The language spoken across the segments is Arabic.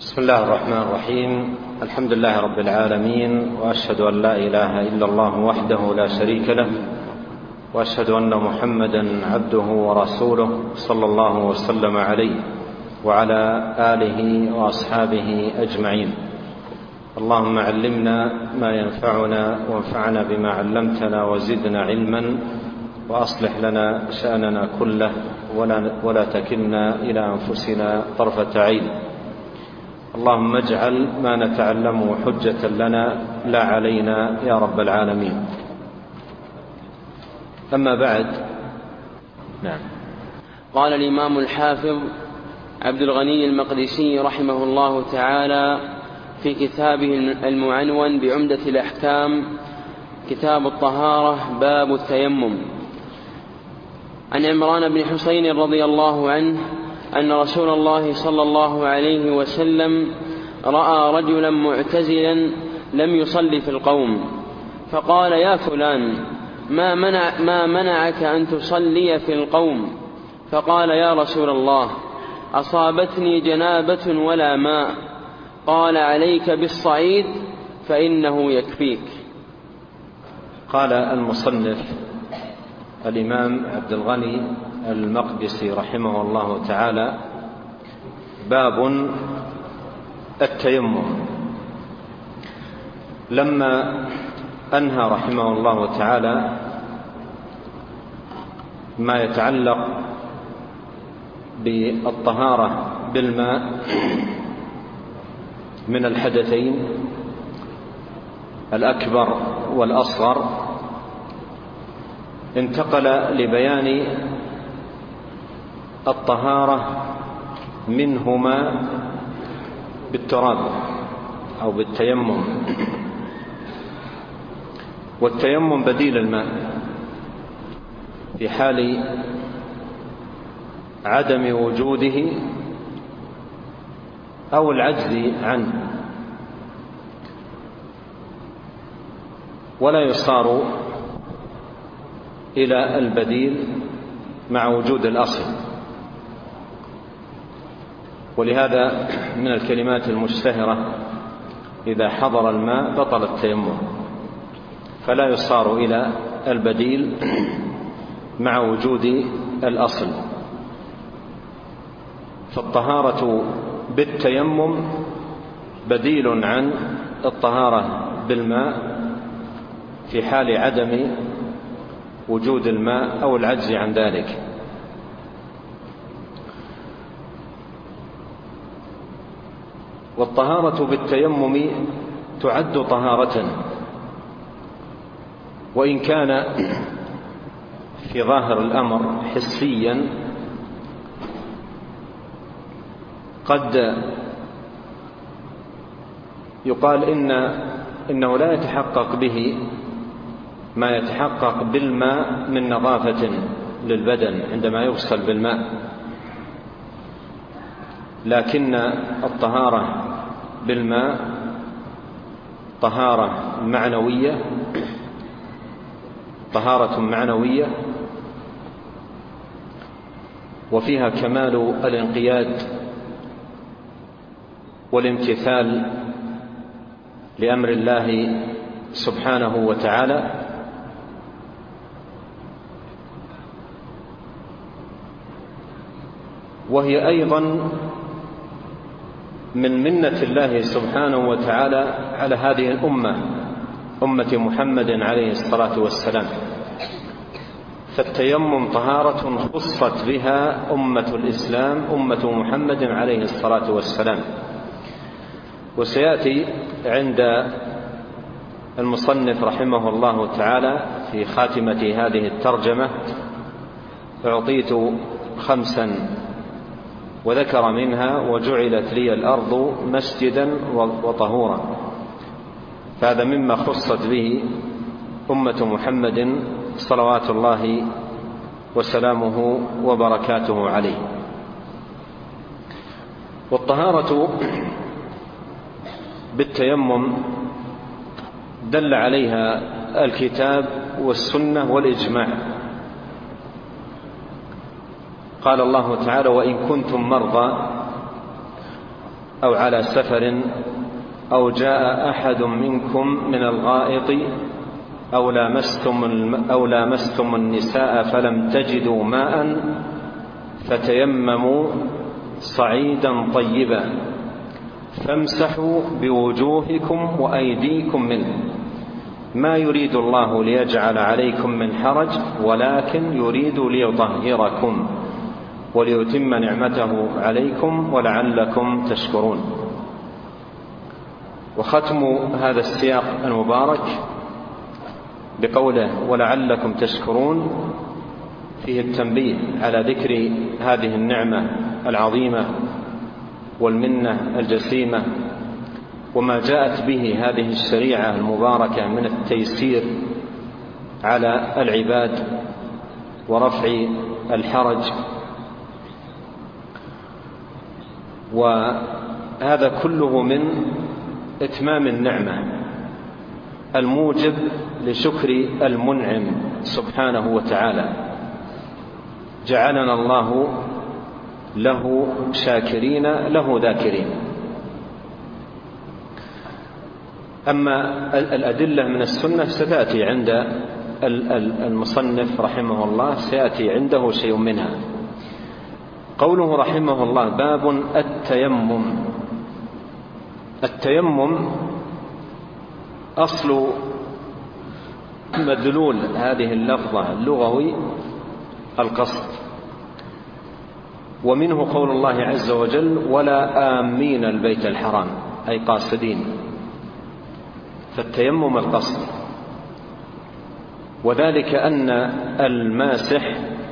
بسم الله الرحمن الرحيم. الحمد لله رب العالمين، وأشهد أن لا إله إلا الله وحده لا شريك له، وأشهد أن محمدا عبده ورسوله صلى الله وسلم عليه وعلى آله وأصحابه أجمعين. اللهم علمنا ما ينفعنا وانفعنا بما علمتنا وزدنا علما، وأصلح لنا شأننا كله ولا تكلنا إلى أنفسنا طرفة عين. اللهم اجعل ما نتعلمه حجة لنا لا علينا يا رب العالمين. أما بعد، نعم. قال الإمام الحافظ عبد الغني المقدسي رحمه الله تعالى في كتابه المعنون بعمدة الأحكام، كتاب الطهارة، باب التيمم، عن عمران بن حسين رضي الله عنه أن رسول الله صلى الله عليه وسلم رأى رجلا معتزلا لم يصلي في القوم، فقال: يا فلان، ما منعك أن تصلي في القوم؟ فقال: يا رسول الله، أصابتني جنابة ولا ماء. قال: عليك بالصعيد فإنه يكفيك. قال المصنف الإمام عبد الغني المقدسي رحمه الله تعالى: باب التيمم. لما أنهى رحمه الله تعالى ما يتعلق بالطهارة بالماء من الحدثين الأكبر والأصغر، انتقل لبيان الطهارة منهما بالتراب أو بالتيمم. والتيمم بديل الماء في حال عدم وجوده أو العجز عنه، ولا يصار إلى البديل مع وجود الأصل. ولهذا من الكلمات المشتهرة: إذا حضر الماء بطل التيمم، فلا يصار إلى البديل مع وجود الأصل. فالطهارة بالتيمم بديل عن الطهارة بالماء في حال عدم وجود الماء أو العجز عن ذلك. والطهارة بالتيمم تعد طهارة، وإن كان في ظاهر الأمر حسيا قد يقال إنه لا يتحقق به ما يتحقق بالماء من نظافة للبدن عندما يغسل بالماء، لكن الطهارة بالماء طهارة معنوية، وفيها كمال الانقياد والامتثال لأمر الله سبحانه وتعالى. وهي أيضا من منة الله سبحانه وتعالى على هذه الأمة، أمة محمد عليه الصلاة والسلام. فالتيمم طهارة خصت بها أمة الإسلام، أمة محمد عليه الصلاة والسلام. وسيأتي عند المصنف رحمه الله تعالى في خاتمة هذه الترجمة: أعطيت 5 وذكر منها: وجعلت لي الأرض مسجدا وطهورا. فهذا مما خصت به أمة محمد صلوات الله وسلامه وبركاته عليه. والطهارة بالتيمم دل عليها الكتاب والسنة والإجماع. قال الله تعالى: وإن كنتم مرضى أو على سفر أو جاء أحد منكم من الغائط أو لامستم النساء فلم تجدوا ماء فتيمموا صعيدا طيبا فامسحوا بوجوهكم وأيديكم منه ما يريد الله ليجعل عليكم من حرج ولكن يريد ليطهركم وليتم نعمته عليكم ولعلكم تشكرون. وختم هذا السياق المبارك بقوله ولعلكم تشكرون فيه التنبيه على ذكر هذه النعمة العظيمة والمنة الجسيمة وما جاءت به هذه الشريعة المباركة من التيسير على العباد ورفع الحرج. وهذا كله من إتمام النعمة الموجب لشكر المنعم سبحانه وتعالى، جعلنا الله له شاكرين له ذاكرين. أما الأدلة من السنة ستأتي عند المصنف رحمه الله، سيأتي عنده شيء منها. قوله رحمه الله باب التيمم. التيمم أصل مدلول هذه اللفظة اللغوي القصد، ومنه قول الله عز وجل ولا آمين البيت الحرام أي قاصدين، فالتيمم القصد. وذلك أن الماسح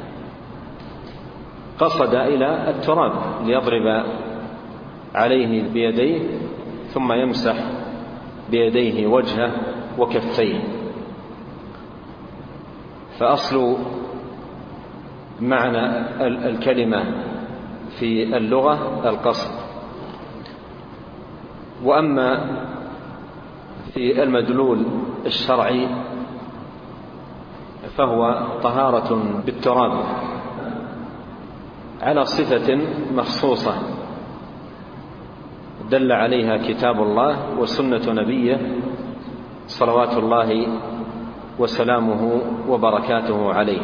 قصد إلى التراب ليضرب عليه بيديه ثم يمسح بيديه وجهه وكفيه. فأصل معنى الكلمة في اللغة القصد. وأما في المدلول الشرعي فهو طهارة بالتراب على صفة مخصوصة دل عليها كتاب الله وسنة نبيه صلوات الله وسلامه وبركاته عليه.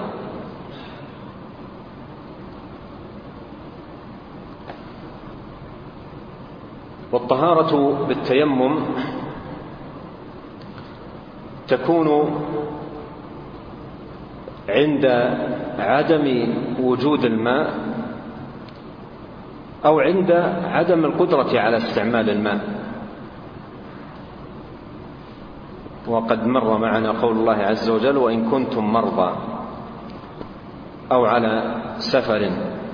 والطهارة بالتيمم تكون عند عدم وجود الماء أو عند عدم القدرة على استعمال الماء. وقد مر معنا قول الله عز وجل وإن كنتم مرضى أو على سفر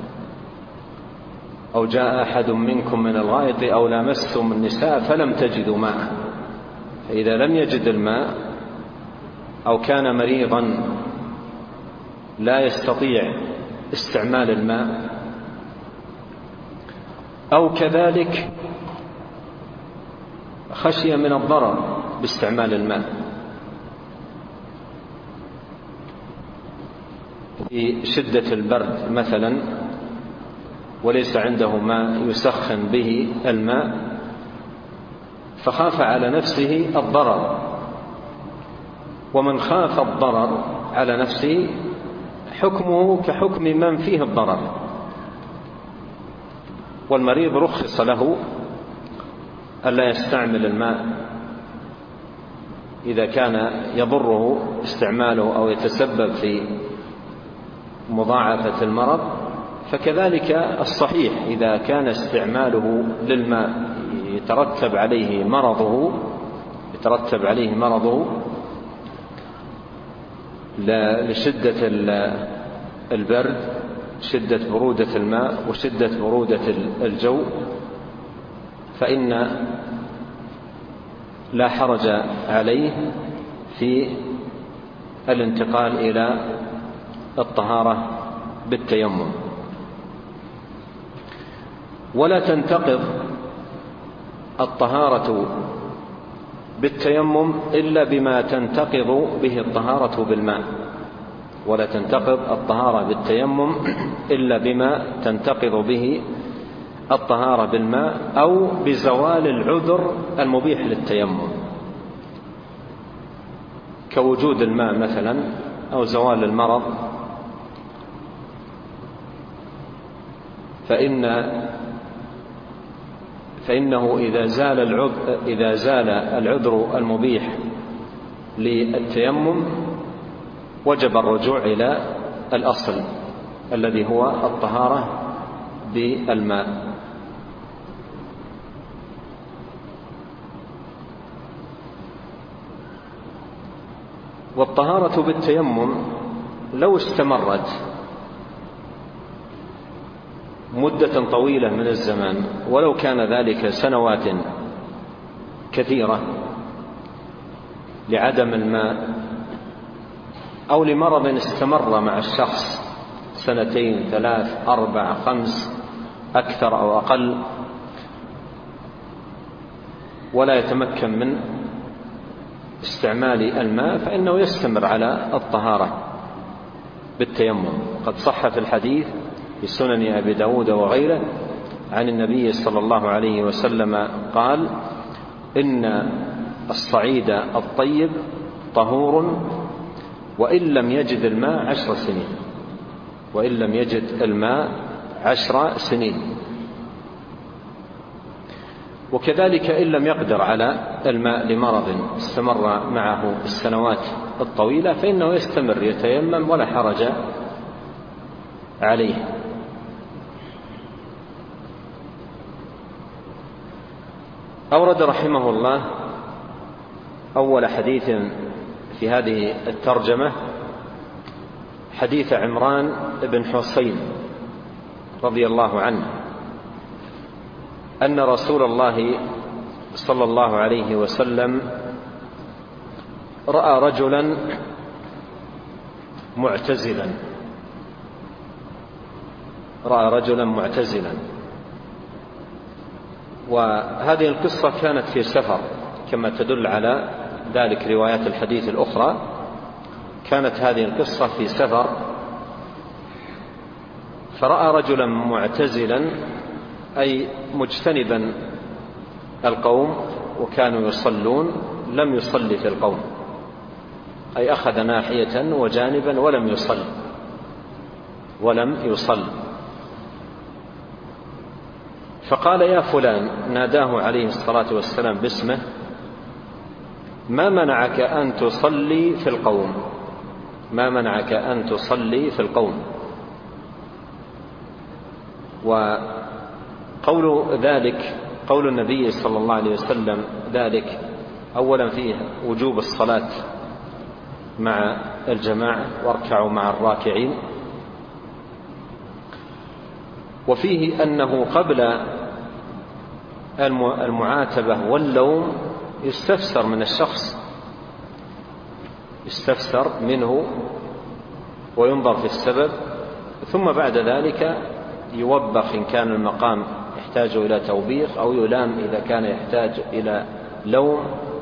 أو جاء أحد منكم من الغائط أو لامستم النساء فلم تجدوا ماء. فإذا لم يجد الماء أو كان مريضا لا يستطيع استعمال الماء أو كذلك خشية من الضرر باستعمال الماء في شدة البرد مثلا وليس عنده ما يسخن به الماء فخاف على نفسه الضرر. ومن خاف الضرر على نفسه حكمه كحكم من فيه الضرر. والمريض رخص له ألا يستعمل الماء إذا كان يضره استعماله أو يتسبب في مضاعفة المرض. فكذلك الصحيح إذا كان استعماله للماء يترتب عليه مرضه لشدة البرد، شدة برودة الماء وشدة برودة الجو، فإن لا حرج عليه في الانتقال إلى الطهارة بالتيمم. ولا تنتقض الطهارة بالتيمم إلا بما تنتقض به الطهارة بالماء. ولا تنتقض الطهارة بالتيمم إلا بما تنتقض به الطهارة بالماء أو بزوال العذر المبيح للتيمم، كوجود الماء مثلا أو زوال المرض، فإنه إذا زال العذر المبيح للتيمم وجب الرجوع إلى الأصل الذي هو الطهارة بالماء. والطهارة بالتيمم لو استمرت مدة طويلة من الزمان، ولو كان ذلك سنوات كثيرة لعدم الماء أو لمرض استمر مع الشخص 2 3 4 5 أكثر أو أقل، ولا يتمكن من استعمال الماء، فإنه يستمر على الطهارة بالتيمم. قد صح في الحديث في سنن أبي داود وغيره عن النبي صلى الله عليه وسلم قال: إن الصعيد الطيب طهور وإن لم يجد الماء 10 سنين، وإن لم يجد الماء 10 سنين. وكذلك إن لم يقدر على الماء لمرض استمر معه السنوات الطويلة فإنه يستمر يتيمم ولا حرج عليه. أورد رحمه الله أول حديث في هذه الترجمة حديث عمران بن حسين رضي الله عنه أن رسول الله صلى الله عليه وسلم رأى رجلا معتزلا، وهذه القصة كانت في سفر كما تدل على ذلك روايات الحديث الأخرى. كانت هذه القصة في سفر، فرأى رجلا معتزلا أي مجتنبا القوم، وكانوا يصلون لم يصلي في القوم، أي أخذ ناحية وجانبا ولم يصل. فقال: يا فلان، ناداه عليه الصلاة والسلام باسمه: ما منعك أن تصلي في القوم؟ ما منعك أن تصلي في القوم؟ قول النبي صلى الله عليه وسلم ذلك أولا فيه وجوب الصلاة مع الجماعة واركعوا مع الراكعين، وفيه أنه قبل المعاتبة واللوم يستفسر من الشخص، يستفسر منه وينظر في السبب، ثم بعد ذلك يوبخ إن كان المقام يحتاج إلى توبيخ، أو يلام إذا كان يحتاج إلى لوم،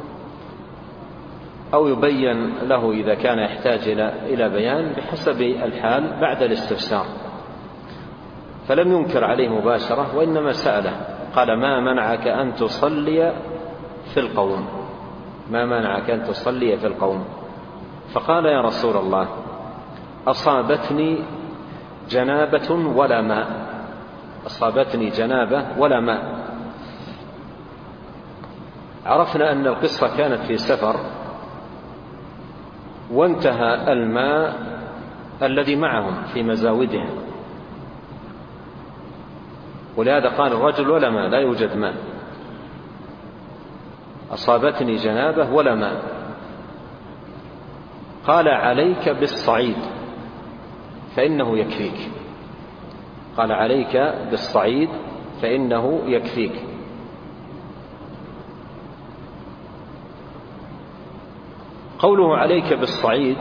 أو يبين له إذا كان يحتاج إلى بيان بحسب الحال بعد الاستفسار. فلم ينكر عليه مباشرة، وإنما سأله قال: ما منعك أن تصلي في القوم؟ ما منعك أن تصلي في القوم؟ فقال: يا رسول الله، أصابتني جنابة ولا ماء. أصابتني جنابة ولا ماء. عرفنا أن القصة كانت في سفر، وانتهى الماء الذي معهم في مزاودهم، ولهذا قال الرجل: ولا ماء، لا يوجد ماء. أصابتني جنابة ولا ماء. قال: عليك بالصعيد فإنه يكفيك. قال: عليك بالصعيد فإنه يكفيك. قوله عليك بالصعيد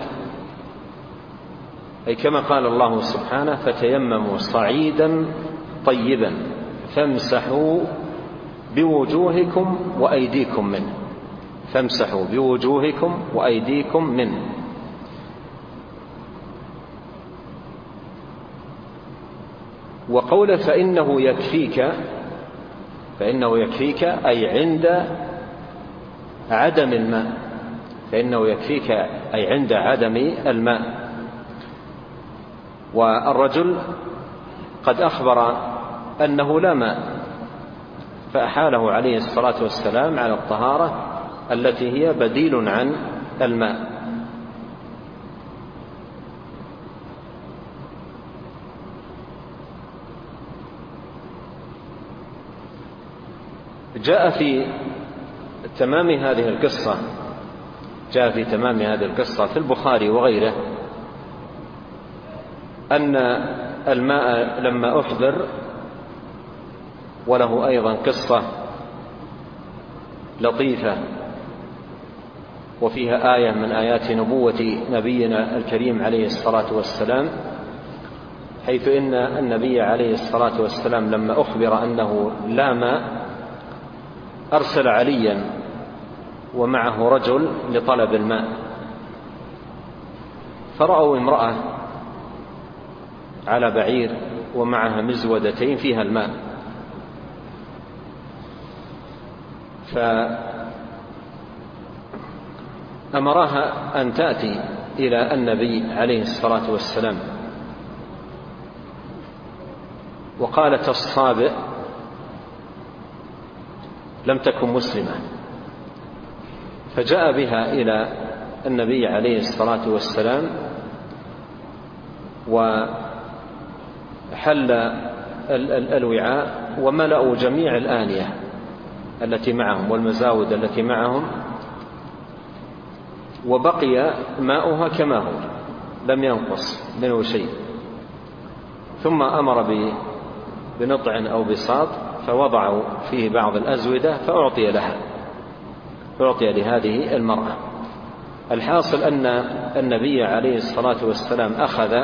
أي كما قال الله سبحانه: فتيمموا صعيدا طيبا فامسحوا بوجوهكم وأيديكم منه. فامسحوا بوجوهكم وأيديكم منه. وقوله فإنه يكفيك أي عند عدم الماء، فإنه يكفيك أي عند عدم الماء. والرجل قد أخبر أنه لا ماء، فأحاله عليه الصلاة والسلام على الطهارة التي هي بديل عن الماء. جاء في تمام هذه القصة في البخاري وغيره أن الماء لما أحضر، وله أيضا قصة لطيفة وفيها آية من آيات نبوة نبينا الكريم عليه الصلاة والسلام، حيث إن النبي عليه الصلاة والسلام لما أخبر أنه لا ماء أرسل عليا ومعه رجل لطلب الماء، فرأوا امرأة على بعير ومعها مزودتين فيها الماء، فأمرها أن تأتي إلى النبي عليه الصلاة والسلام، وقالت الصابئ لم تكن مسلمة، فجاء بها إلى النبي عليه الصلاة والسلام وحل الوعاء وملأوا جميع الآنية التي معهم والمزاود التي معهم، وبقي ماؤها كما هو لم ينقص منه شيء، ثم أمر بنطع أو بساط فوضعوا فيه بعض الأزودة فأعطي لهذه المرأة. الحاصل أن النبي عليه الصلاة والسلام أخذ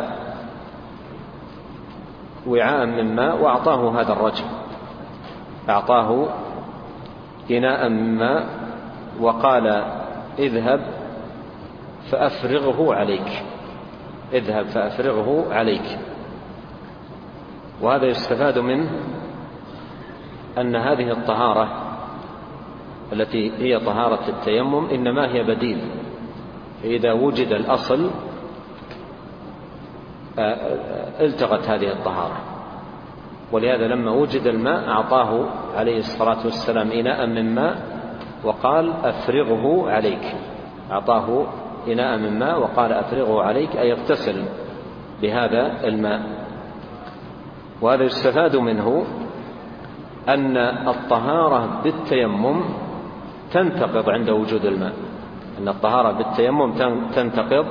وعاء من ماء وأعطاه هذا الرجل، أعطاه إناء من ماء وقال اذهب فأفرغه عليك. وهذا يستفاد منه أن هذه الطهارة التي هي طهارة التيمم إنما هي بديل، فإذا وجد الأصل التغت هذه الطهارة. ولهذا لما وجد الماء أعطاه عليه الصلاة والسلام إناء من ماء وقال أفرغه عليك، أعطاه إناء من ماء وقال أفرغه عليك أي اغتسل بهذا الماء. وهذا يستفاد منه أن الطهارة بالتيمم تنتقض عند وجود الماء، أن الطهارة بالتيمم تنتقض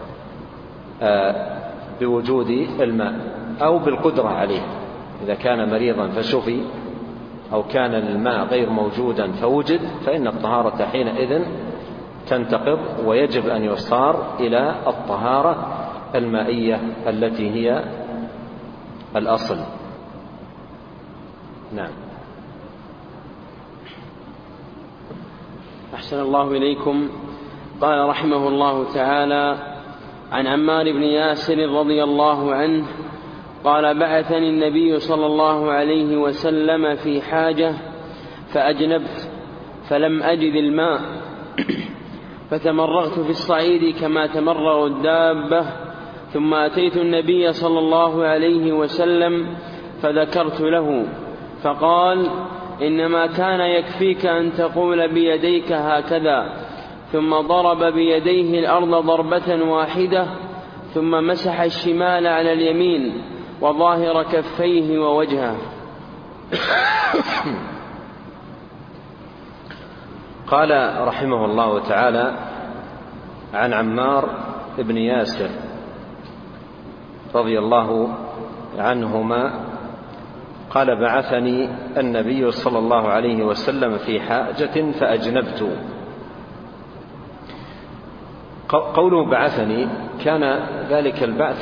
بوجود الماء أو بالقدرة عليه، إذا كان مريضا فشفي أو كان الماء غير موجودا فوجد، فإن الطهارة حينئذ تنتقض، ويجب أن يصار إلى الطهارة المائية التي هي الأصل. نعم. أحسن الله إليكم. قال رحمه الله تعالى: عن عمار بن ياسر رضي الله عنه قال: بعثني النبي صلى الله عليه وسلم في حاجة فأجنبت فلم أجد الماء فتمرغت في الصعيد كما تمرغ الدابة، ثم أتيت النبي صلى الله عليه وسلم فذكرت له، فقال: إنما كان يكفيك أن تقول بيديك هكذا، ثم ضرب بيديه الأرض ضربة واحدة، ثم مسح الشمال على اليمين وظاهر كفيه ووجهه. قال رحمه الله تعالى: عن عمار بن ياسر رضي الله عنهما قال: بعثني النبي صلى الله عليه وسلم في حاجة فأجنبت. قوله بعثني كان ذلك البعث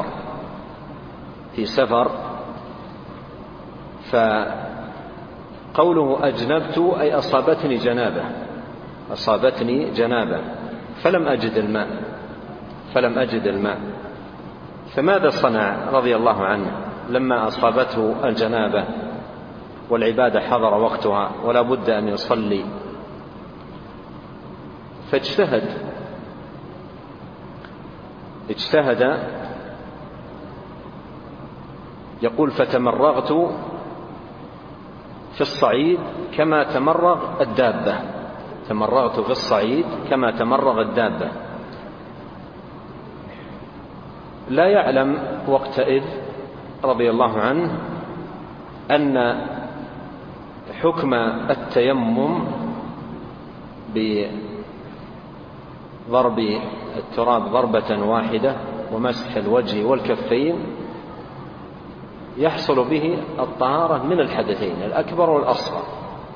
في سفر، فقوله أجنبت أي أصابتني جنابة فلم أجد الماء. فماذا صنع رضي الله عنه؟ لما أصابته الجنابة والعبادة حضر وقتها ولا بد أن يصلي، فاجتهد يقول فتمرغت في الصعيد كما تمرغ الدابة، تمرغت في الصعيد كما تمرغ الدابة. لا يعلم وقتئذ رضي الله عنه أن حكم التيمم بضرب التراب ضربة واحدة ومسح الوجه والكفين يحصل به الطهارة من الحدثين الأكبر والأصغر،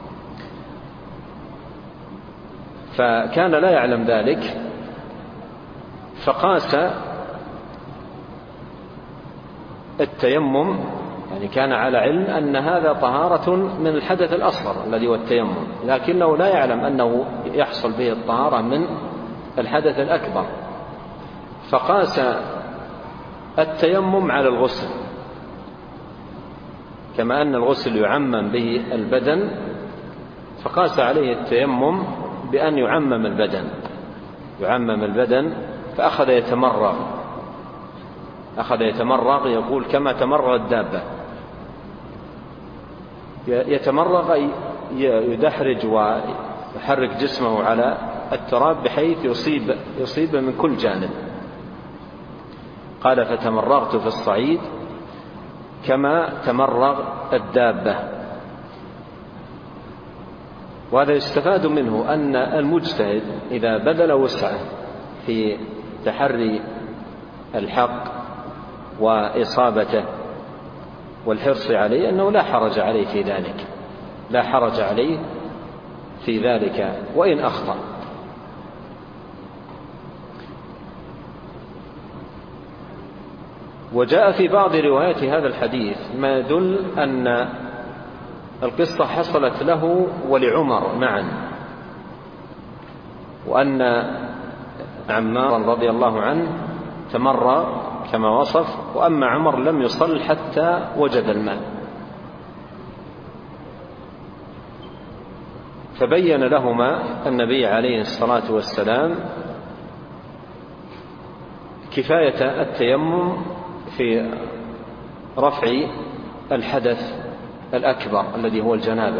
فكان لا يعلم ذلك، فقاس التيمم، يعني كان على علم أن هذا طهارة من الحدث الأصغر الذي هو التيمم، لكنه لا يعلم أنه يحصل به الطهارة من الحدث الأكبر، فقاس التيمم على الغسل، كما أن الغسل يعمم به البدن، فقاس عليه التيمم بأن يعمم البدن، فأخذ يتمرغ يقول كما تمرغ الدابة، يتمرغ أي يدحرج ويحرك جسمه على التراب بحيث يصيب من كل جانب. قال فتمرغت في الصعيد كما تمرغ الدابة. وهذا يستفاد منه أن المجتهد إذا بذل وسعه في تحري الحق وإصابته والحرص عليه أنه لا حرج عليه في ذلك وإن أخطأ. وجاء في بعض روايات هذا الحديث ما يدل أن القصة حصلت له ولعمر معا، وأن عمار رضي الله عنه تمرغ كما وصف، وأما عمر لم يصل حتى وجد الماء، فبين لهما النبي عليه الصلاة والسلام كفاية التيمم في رفع الحدث الأكبر الذي هو الجنابة.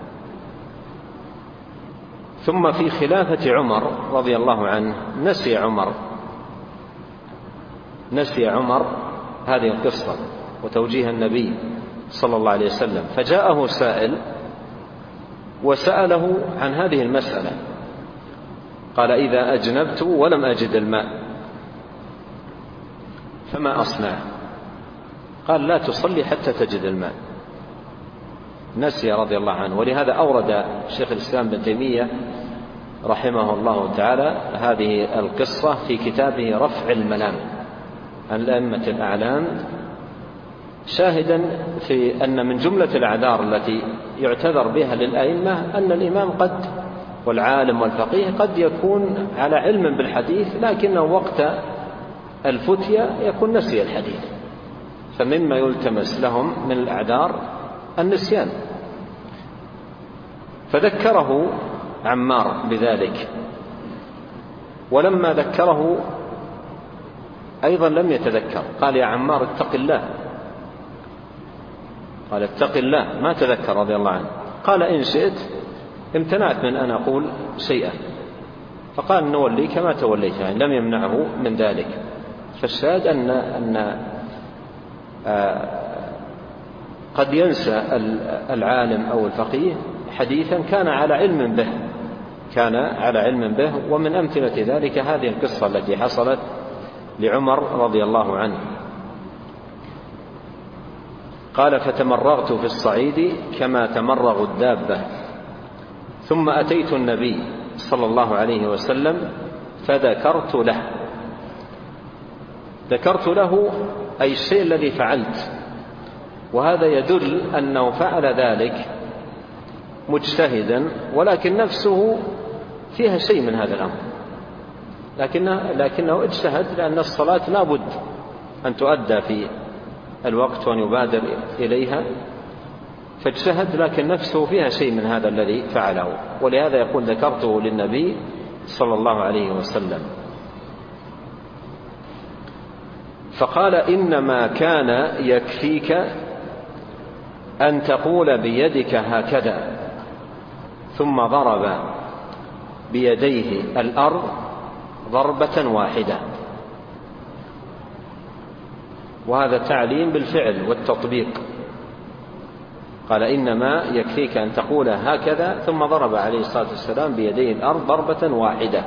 ثم في خلافة عمر رضي الله عنه نسي عمر هذه القصة وتوجيه النبي صلى الله عليه وسلم، فجاءه سائل وسأله عن هذه المسألة، قال إذا أجنبت ولم أجد الماء فما أصنع؟ قال لا تصلي حتى تجد الماء. نسي رضي الله عنه. ولهذا أورد شيخ الإسلام ابن تيمية رحمه الله تعالى هذه القصة في كتابه رفع الملام عن الأئمة الأعلام، شاهدا في أن من جملة الأعذار التي يعتذر بها للأئمة أن الإمام والعالم والفقيه قد يكون على علم بالحديث، لكنه وقت الفتية يكون نسي الحديث، فمما يلتمس لهم من الأعذار النسيان. فذكره عمار بذلك، ولما ذكره أيضا لم يتذكر، قال يا عمار اتق الله، قال اتق الله، ما تذكر رضي الله عنه. قال إن شئت امتنعت من أن أقول شيئا، فقال نولي كما توليت، يعني لم يمنعه من ذلك. فالشاهد أن قد ينسى العالم أو الفقيه حديثا كان على علم به، ومن أمثلة ذلك هذه القصة التي حصلت لعمر رضي الله عنه. قال فتمرغت في الصعيد كما تمرغ الدابة، ثم أتيت النبي صلى الله عليه وسلم فذكرت له أي الشيء الذي فعلت، وهذا يدل أنه فعل ذلك مجتهدا، ولكن نفسه فيها شيء من هذا الأمر، لكنه اجتهد، لأن الصلاة لا بد أن تؤدى في الوقت وأن يبادر إليها، فاجتهد لكن نفسه فيها شيء من هذا الذي فعله، ولهذا يقول ذكرته للنبي صلى الله عليه وسلم فقال إنما كان يكفيك أن تقول بيدك هكذا، ثم ضرب بيديه الأرض ضربة واحدة. وهذا تعليم بالفعل والتطبيق. قال إنما يكفيك أن تقول هكذا، ثم ضرب عليه الصلاة والسلام بيديه الأرض ضربة واحدة،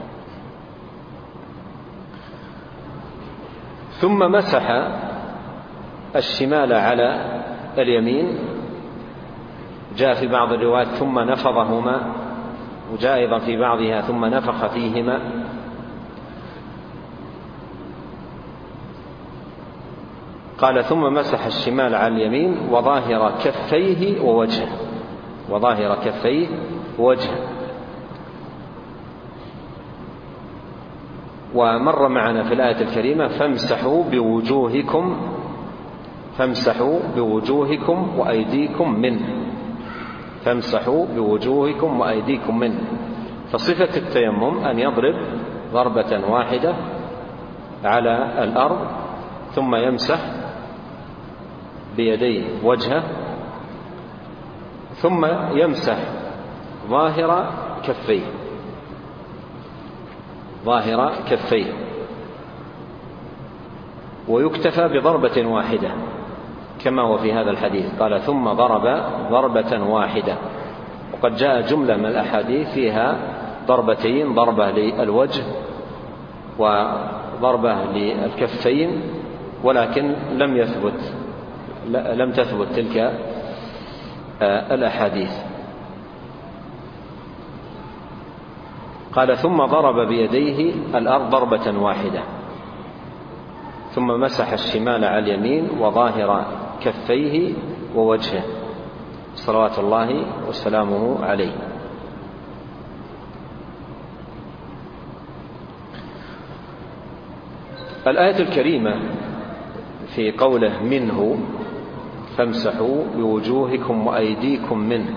ثم مسح الشمال على اليمين. جاء في بعض الروايات ثم نفضهما، وجاء أيضا في بعضها ثم نفخ فيهما. قال ثم مسح الشمال على اليمين وظاهر كفيه ووجهه، وظاهر كفيه ووجهه. ومر معنا في الآية الكريمة فامسحوا بوجوهكم وأيديكم منه، فامسحوا بوجوهكم وأيديكم منه. فصفة التيمم أن يضرب ضربة واحدة على الأرض ثم يمسح بيديه وجهه، ثم يمسح ظاهر كفيه، ويكتفى بضربة واحدة كما هو في هذا الحديث. قال ثم ضرب ضربة واحدة. وقد جاء جملة من الأحاديث فيها ضربتين، ضربة للوجه وضربة للكفين، ولكن لم تثبت تلك الأحاديث. قال ثم ضرب بيديه الأرض ضربة واحدة، ثم مسح الشمال على اليمين وظاهر كفيه ووجهه صلوات الله وسلامه عليه. الآية الكريمة في قوله منه فامسحوا بوجوهكم وأيديكم منه،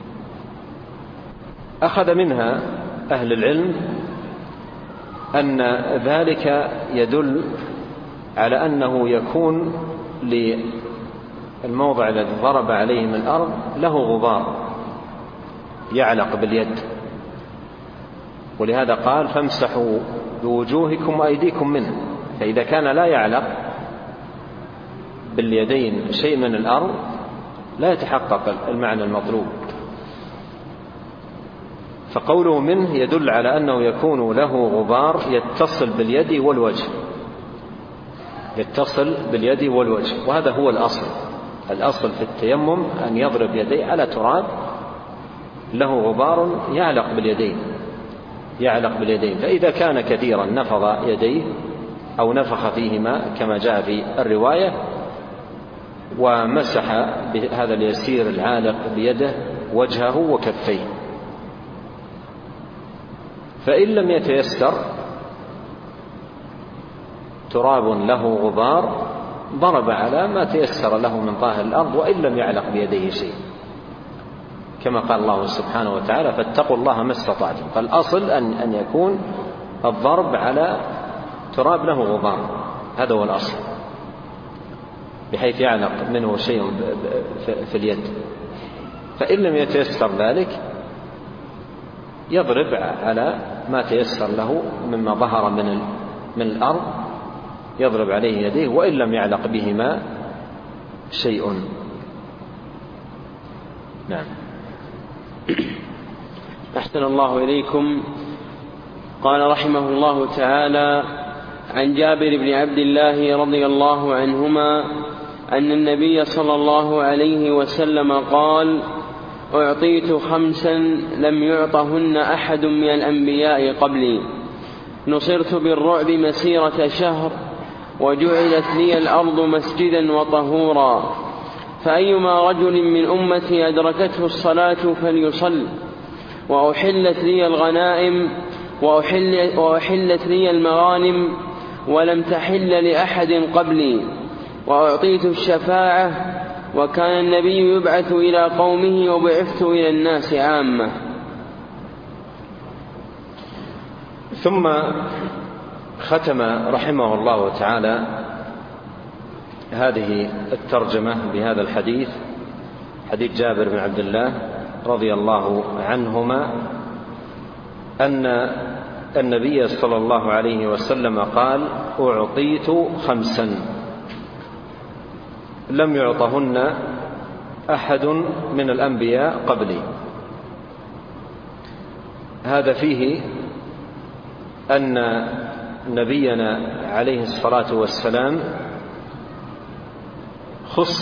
أخذ منها أهل العلم أن ذلك يدل على أنه يكون للموضع الذي ضرب عليه من الأرض له غبار يعلق باليد، ولهذا قال فامسحوا بوجوهكم وأيديكم منه. فإذا كان لا يعلق باليدين شيء من الأرض لا يتحقق المعنى المطلوب. فقوله منه يدل على أنه يكون له غبار يتصل باليد والوجه، وهذا هو الأصل في التيمم أن يضرب يديه على تراب له غبار يعلق باليدين. فإذا كان كثيرا نفض يديه أو نفخ فيهما كما جاء في الرواية، ومسح بهذا اليسير العالق بيده وجهه وكفيه. فإن لم يتيسر تراب له غبار ضرب على ما تيسر له من ظاهر الأرض وإن لم يعلق بيديه شيء، كما قال الله سبحانه وتعالى فاتقوا الله ما استطعتم. فالأصل أن يكون الضرب على تراب له غبار، هذا هو الأصل، بحيث يعلق منه شيء في اليد. فإن لم يتيسر ذلك يضرب على ما تيسر له مما ظهر من الأرض، يضرب عليه يديه وإن لم يعلق بهما شيء. نعم. أحسن الله إليكم. قال رحمه الله تعالى عن جابر بن عبد الله رضي الله عنهما أن النبي صلى الله عليه وسلم قال أعطيت 5 لم يعطهن أحد من الأنبياء قبلي، نصرت بالرعب مسيرة شهر، وجعلت لي الأرض مسجدا وطهورا، فأيما رجل من أمتي أدركته الصلاة فليصل، وأحلت لي الغنائم وأحلت لي المغانم ولم تحل لأحد قبلي، وأعطيت الشفاعة، وكان النبي يبعث إلى قومه وبعثت إلى الناس عامة. ثم ختم رحمه الله تعالى هذه الترجمة بهذا الحديث، حديث جابر بن عبد الله رضي الله عنهما أن النبي صلى الله عليه وسلم قال: أعطيت 5 لم يعطهن أحد من الأنبياء قبلي. هذا فيه أن نبينا عليه الصلاة والسلام خص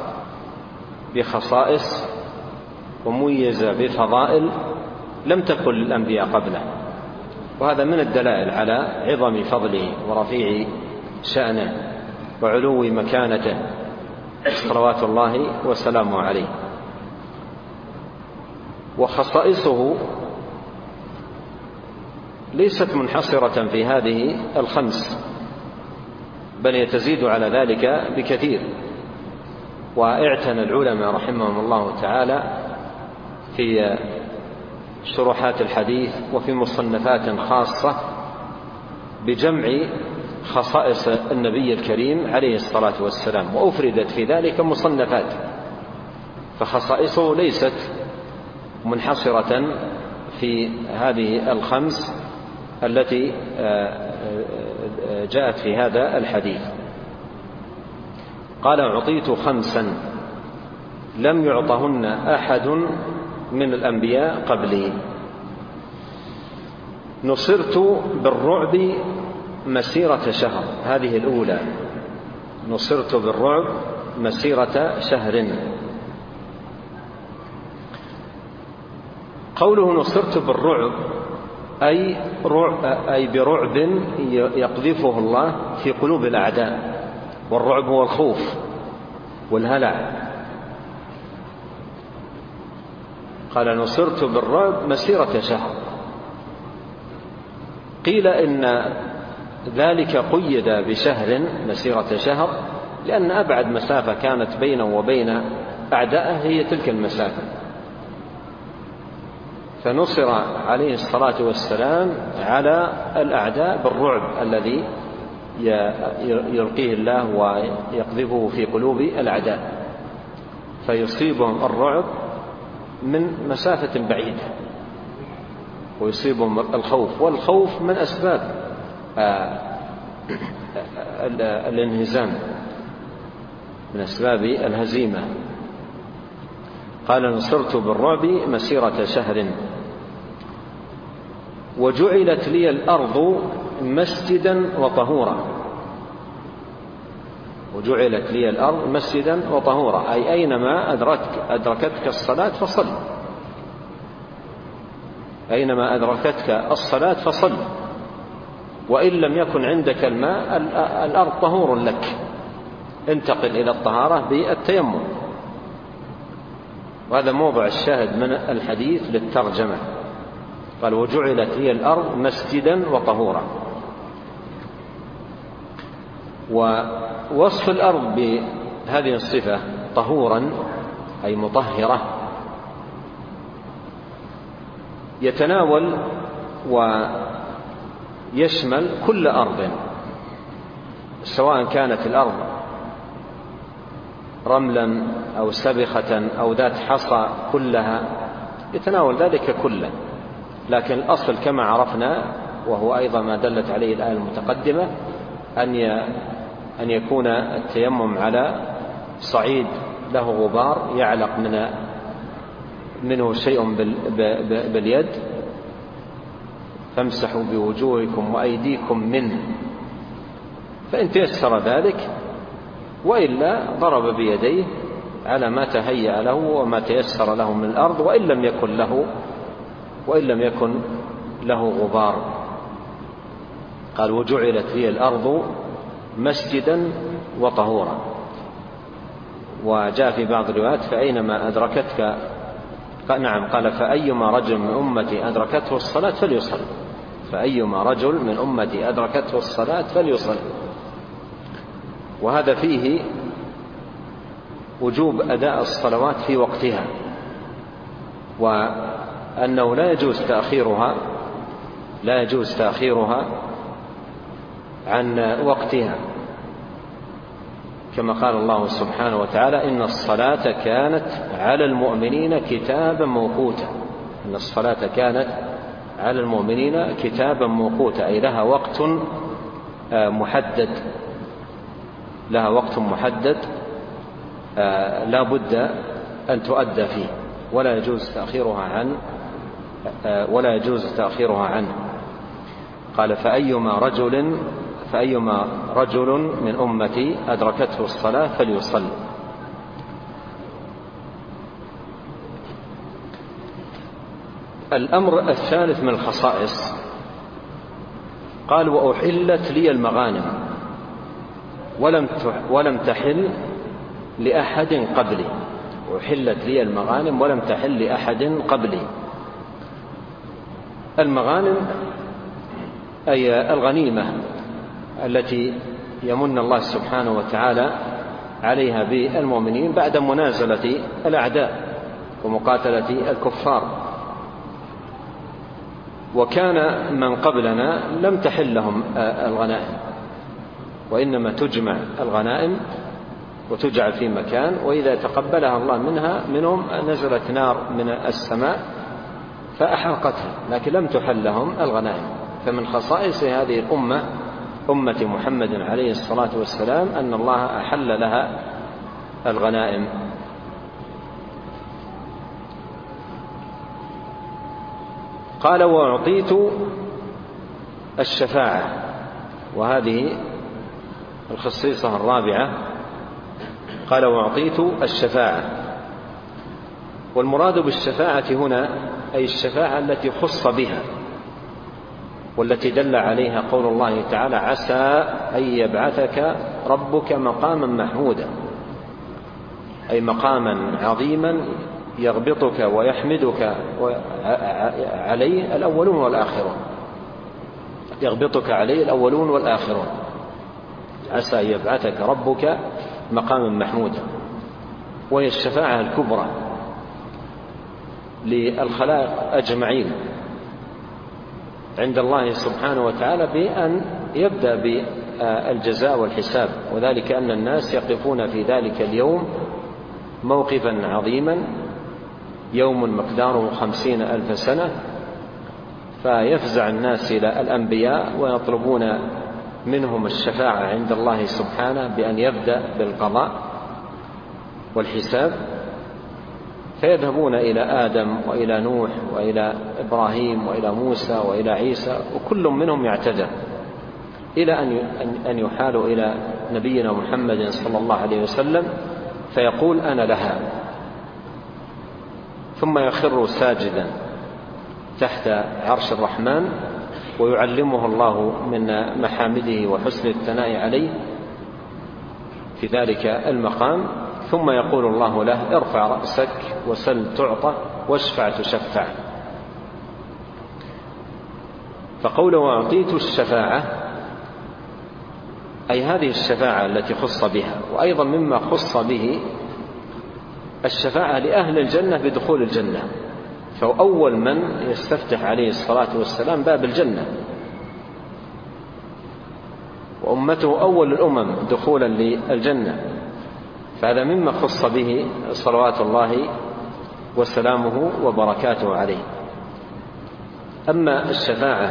بخصائص وميز بفضائل لم تكن للأنبياء قبله، وهذا من الدلائل على عظم فضله ورفيع شأنه وعلو مكانته صلوات الله وسلامه عليه. وخصائصه ليست منحصرة في هذه 5، بل يتزيد على ذلك بكثير. واعتنى العلماء رحمهم الله تعالى في شروحات الحديث وفي مصنفات خاصة بجمع خصائص النبي الكريم عليه الصلاة والسلام، وأفردت في ذلك مصنفات. فخصائصه ليست منحصرة في هذه 5 التي جاءت في هذا الحديث. قال: أعطيت 5 لم يعطهن أحد من الأنبياء قبلي. نصرت بالرعب مسيرة شهر، هذه الأولى، نصرت بالرعب مسيرة شهر. قوله نصرت بالرعب أي برعب يقذفه الله في قلوب الأعداء، والرعب هو الخوف والهلع. قال: نصرت بالرعب مسيرة شهر. قيل إن ذلك قيد بشهر، مسيرة شهر، لأن أبعد مسافة كانت بينه وبين أعدائه هي تلك المسافة، فنصر عليه الصلاة والسلام على الأعداء بالرعب الذي يلقيه الله ويقذفه في قلوب الأعداء، فيصيبهم الرعب من مسافة بعيدة، ويصيبهم الخوف، والخوف من أسباب الانهزام، من أسباب الهزيمة. قال: نصرت بالرعب مسيرة شهر، وجعلت لي الأرض مسجدا وطهورا. وجعلت لي الأرض مسجدا وطهورا، أي أينما أدركتك الصلاة فصل، أينما أدركتك الصلاة فصل، وإن لم يكن عندك الماء الأرض طهور لك، انتقل إلى الطهارة بالتيمم. وهذا موضع الشاهد من الحديث للترجمة. قال: وجعلت لي الأرض مسجدا وطهورا. ووصف الأرض بهذه الصفة طهورا أي مطهرة يتناول ويشمل كل أرض، سواء كانت الأرض رملا أو سبخة أو ذات حصى، كلها يتناول ذلك كله. لكن الأصل كما عرفنا، وهو أيضا ما دلت عليه الآية المتقدمة، أن يكون التيمم على صعيد له غبار يعلق منه شيء باليد، فامسحوا بوجوهكم وأيديكم منه، فإن تيسر ذلك، وإلا ضرب بيديه على ما تهيأ له وما تيسر له من الأرض، وإن لم يكن له غبار. قال: وجعلت لي الأرض مسجدا وطهورا. وجاء في بعض الروايات: فأينما أدركتك، نعم، قال: فأيما رجل من أمتي أدركته الصلاة فليصل، فأيما رجل من أمتي أدركته الصلاة فليصل. وهذا فيه وجوب أداء الصلوات في وقتها، وأنه لا يجوز تأخيرها عن وقتها، كما قال الله سبحانه وتعالى: إن الصلاة كانت على المؤمنين كتابا موقوتا. إن الصلاة كانت على المؤمنين كتابا موقوتا، أي لها وقت محدد، لا بد أن تؤدى فيه، ولا يجوز تأخيرها عنه. قال: فأيما رجل من أمتي أدركته الصلاة فليصلي. الأمر الثالث من الخصائص، قال: وأحلت لي المغانم ولم تحل لأحد قبلي. أحلت لي المغانم ولم تحل لأحد قبلي. المغانم أي الغنيمة التي يمن الله سبحانه وتعالى عليها بالمؤمنين بعد منازلة الأعداء ومقاتلة الكفار. وكان من قبلنا لم تحل لهم الغنائم، وإنما تجمع الغنائم وتجعل في مكان، وإذا تقبلها الله منهم نزلت نار من السماء فأحرقتها، لكن لم تحل لهم الغنائم. فمن خصائص هذه الأمة، أمة محمد عليه الصلاة والسلام، أن الله أحل لها الغنائم. قال: وأعطيت الشفاعة، وهذه الخصيصة الرابعة. قال: وأعطيت الشفاعة. والمراد بالشفاعة هنا أي الشفاعة التي خص بها، والتي دل عليها قول الله تعالى: عسى أن يبعثك ربك مقاما محمودا، أي مقاما عظيما يغبطك ويحمدك عليه الأولون والآخرون، يغبطك عليه الأولون والآخرون. عسى أن يبعثك ربك مقاما محمودا، وهي الشفاعة الكبرى للخلائق أجمعين عند الله سبحانه وتعالى بأن يبدأ بالجزاء والحساب، وذلك أن الناس يقفون في ذلك اليوم موقفا عظيما، يوم مقداره 50,000 سنة، فيفزع الناس إلى الأنبياء ويطلبون منهم الشفاعة عند الله سبحانه بأن يبدأ بالقضاء والحساب، فيذهبون إلى آدم وإلى نوح وإلى إبراهيم وإلى موسى وإلى عيسى، وكل منهم يعتذر، إلى أن يحالوا إلى نبينا محمد صلى الله عليه وسلم فيقول: أنا لها، ثم يخر ساجدا تحت عرش الرحمن، ويعلمه الله من محامده وحسن الثناء عليه في ذلك المقام، ثم يقول الله له: ارفع رأسك وسل تعطى واشفع تشفع. فقوله: وأعطيت الشفاعة، أي هذه الشفاعة التي خص بها. وأيضا مما خص به الشفاعة لأهل الجنة بدخول الجنة، فأول من يستفتح عليه الصلاة والسلام باب الجنة، وأمته أول الأمم دخولا للجنة، فهذا مما خص به صلوات الله وسلامه وبركاته عليه. أما الشفاعة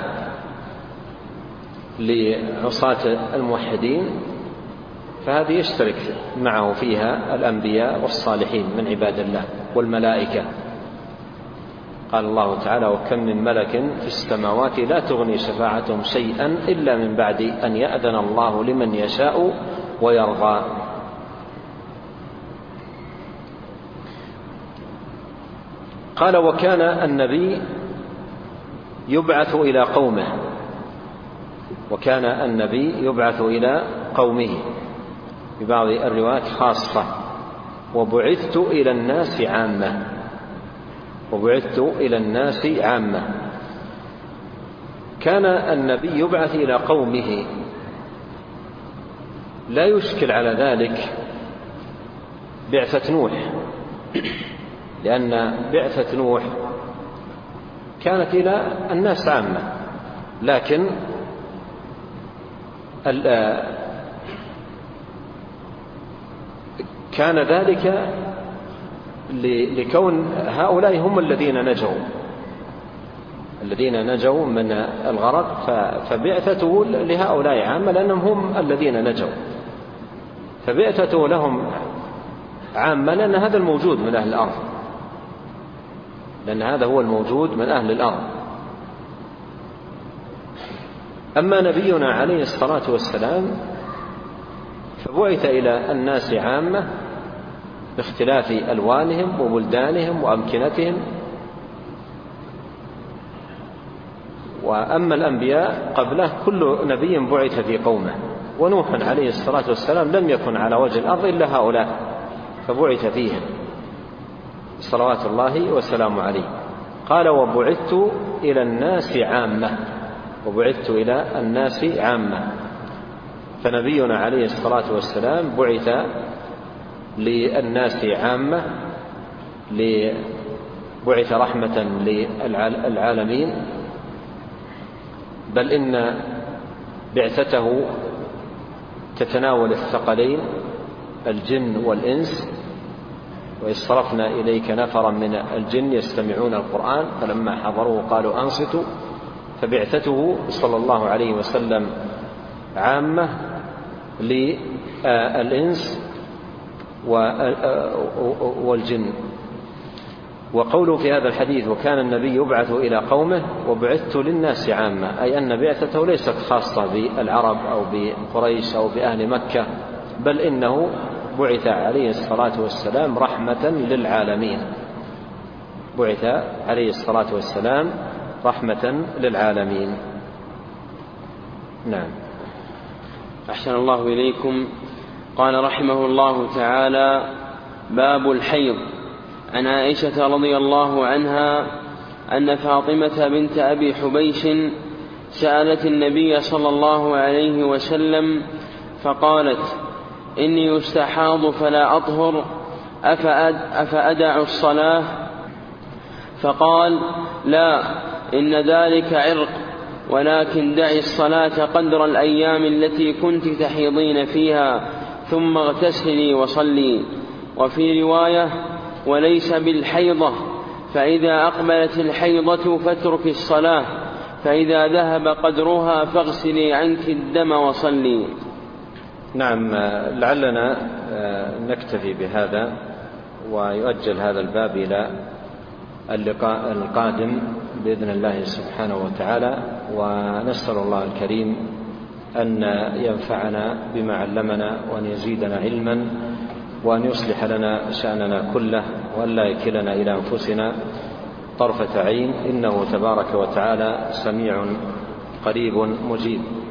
لعصاة الموحدين فهذه يشترك معه فيها الأنبياء والصالحين من عباد الله والملائكة. قال الله تعالى: وكم من ملك في السماوات لا تغني شفاعتهم شيئا إلا من بعد أن يأذن الله لمن يشاء ويرضى. قال: وكان النبي يبعث إلى قومه، وكان النبي يبعث إلى قومه، في بعض الروايات خاصة: وبعثت إلى الناس عامة، وبعثت إلى الناس عامة. كان النبي يبعث إلى قومه، لا يشكل على ذلك بعثة نوح، لأن بعثة نوح كانت إلى الناس عامة، لكن كان ذلك لكون هؤلاء هم الذين نجوا من الغرق، فبعثته لهؤلاء عامة لأنهم هم الذين نجوا، فبعثته لهم عامة لأن هذا الموجود من أهل الأرض، لأن هذا هو الموجود من أهل الأرض. أما نبينا عليه الصلاة والسلام فبعث إلى الناس عامة باختلاف ألوانهم وبلدانهم وأمكنتهم. وأما الأنبياء قبله كل نبي بعث في قومه، ونوح عليه الصلاة والسلام لم يكن على وجه الأرض إلا هؤلاء فبعث فيهم صلوات الله وسلامه عليه. قال وبعثت إلى الناس عامة، وبعثت إلى الناس عامة، فنبينا عليه الصلاة والسلام بعث للناس عامة، بعث رحمة للعالمين، بل إن بعثته تتناول الثقلين الجن والإنس. وإذ صرفنا إليك نفرا من الجن يستمعون القرآن فلما حضروه قالوا أنصتوا، فبعثته صلى الله عليه وسلم عامة للإنس والجن. وقوله في هذا الحديث وكان النبي يبعث إلى قومه وبعثت للناس عامة، أي أن بعثته ليست خاصة بالعرب أو بقريش أو بأهل مكة، بل إنه بعث عليه الصلاة والسلام رحمة للعالمين، بعث عليه الصلاة والسلام رحمة للعالمين. نعم. أحسن الله إليكم. قال رحمه الله تعالى: باب الحيض. عن عائشة رضي الله عنها أن فاطمة بنت أبي حبيش سألت النبي صلى الله عليه وسلم فقالت: إني أستحاض فلا أطهر، أفأدع الصلاة؟ فقال: لا، إن ذلك عرق، ولكن دعي الصلاة قدر الأيام التي كنت تحيضين فيها، ثم اغتسلي وصلي. وفي رواية: وليس بالحيضة، فإذا أقبلت الحيضة فاترك الصلاة، فإذا ذهب قدرها فاغسلي عنك الدم وصلي. نعم. لعلنا نكتفي بهذا ويؤجل هذا الباب إلى اللقاء القادم بإذن الله سبحانه وتعالى، ونسأل الله الكريم أن ينفعنا بما علمنا وأن يزيدنا علما وأن يصلح لنا شأننا كله وأن لا يكلنا إلى أنفسنا طرفة عين، إنه تبارك وتعالى سميع قريب مجيب.